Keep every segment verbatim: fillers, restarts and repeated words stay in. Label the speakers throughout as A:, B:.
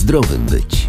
A: zdrowym być.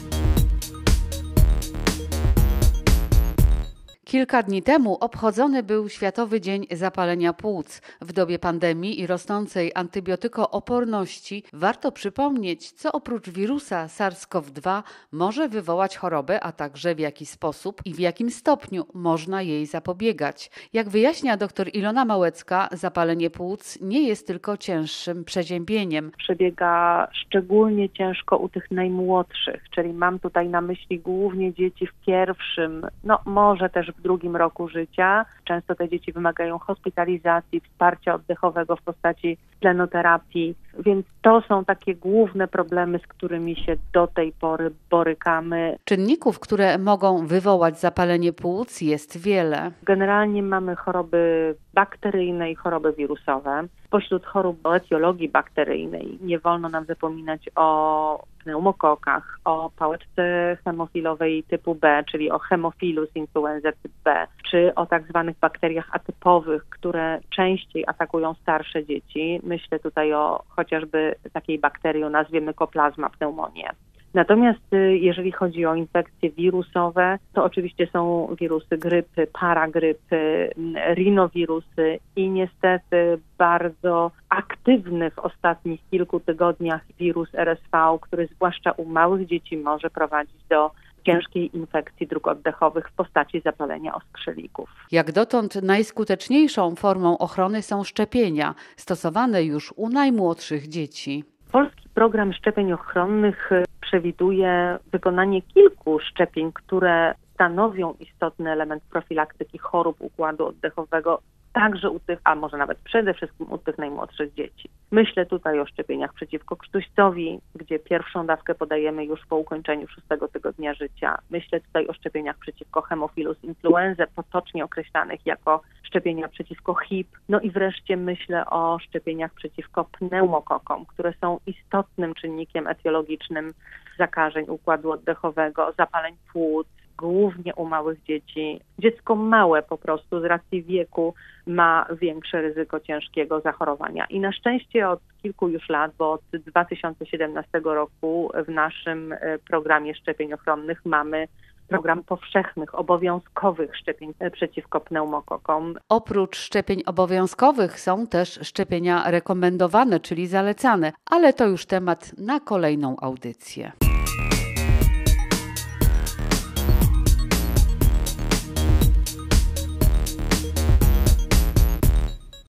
B: Kilka dni temu obchodzony był Światowy Dzień Zapalenia Płuc. W dobie pandemii i rosnącej antybiotykooporności warto przypomnieć, co oprócz wirusa SARS-CoV dwa może wywołać chorobę, a także w jaki sposób i w jakim stopniu można jej zapobiegać. Jak wyjaśnia dr Ilona Małecka, zapalenie płuc nie jest tylko cięższym przeziębieniem.
C: Przebiega szczególnie ciężko u tych najmłodszych, czyli mam tutaj na myśli głównie dzieci w pierwszym, no może też w drugim roku życia. Często te dzieci wymagają hospitalizacji, wsparcia oddechowego w postaci tlenoterapii, więc to są takie główne problemy, z którymi się do tej pory borykamy.
B: Czynników, które mogą wywołać zapalenie płuc, jest wiele.
C: Generalnie mamy choroby bakteryjne i choroby wirusowe. Spośród chorób o etiologii bakteryjnej nie wolno nam zapominać o pneumokokach, o pałeczce hemofilowej typu B, czyli o Haemophilus influenzae typ B, czy o tak zwanych bakteriach atypowych, które częściej atakują starsze dzieci. Myślę tutaj o chociażby takiej bakterii o nazwie Mycoplasma pneumoniae. Natomiast jeżeli chodzi o infekcje wirusowe, to oczywiście są wirusy grypy, paragrypy, rinowirusy i niestety bardzo aktywny w ostatnich kilku tygodniach wirus R S V, który zwłaszcza u małych dzieci może prowadzić do ciężkiej infekcji dróg oddechowych w postaci zapalenia oskrzelników.
B: Jak dotąd najskuteczniejszą formą ochrony są szczepienia, stosowane już u najmłodszych dzieci.
C: Polski program szczepień ochronnych przewiduje wykonanie kilku szczepień, które stanowią istotny element profilaktyki chorób układu oddechowego, także u tych, a może nawet przede wszystkim u tych najmłodszych dzieci. Myślę tutaj o szczepieniach przeciwko krztuścowi, gdzie pierwszą dawkę podajemy już po ukończeniu szóstego tygodnia życia. Myślę tutaj o szczepieniach przeciwko Haemophilus influenzae, potocznie określanych jako szczepienia przeciwko H I P. No i wreszcie myślę o szczepieniach przeciwko pneumokokom, które są istotnym czynnikiem etiologicznym zakażeń układu oddechowego, zapaleń płuc, głównie u małych dzieci. Dziecko małe po prostu z racji wieku ma większe ryzyko ciężkiego zachorowania. I na szczęście od kilku już lat, bo od dwa tysiące siedemnastego roku w naszym programie szczepień ochronnych mamy program powszechnych, obowiązkowych szczepień przeciwko pneumokokom.
B: Oprócz szczepień obowiązkowych są też szczepienia rekomendowane, czyli zalecane, ale to już temat na kolejną audycję.